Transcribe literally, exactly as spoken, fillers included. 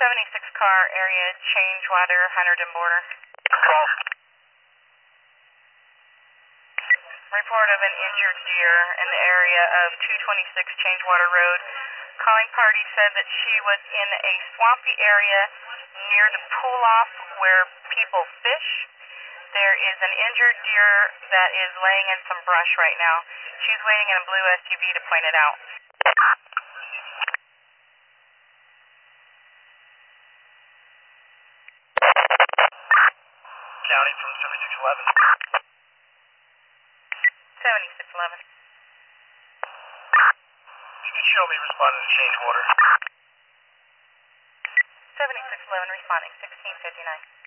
seventy-six car area, change water, Hunterdon border. Call. Report of an injured deer in the area of two twenty-six Changewater Road. Calling party said that she was in a swampy area near the pool-off where people fish. There is an injured deer that is laying in some brush right now. She's waiting in a blue S U V to point it out. County from seventy-six eleven. seventy-six eleven. You can show me responding to change water. seventy-six eleven responding, sixteen fifty-nine.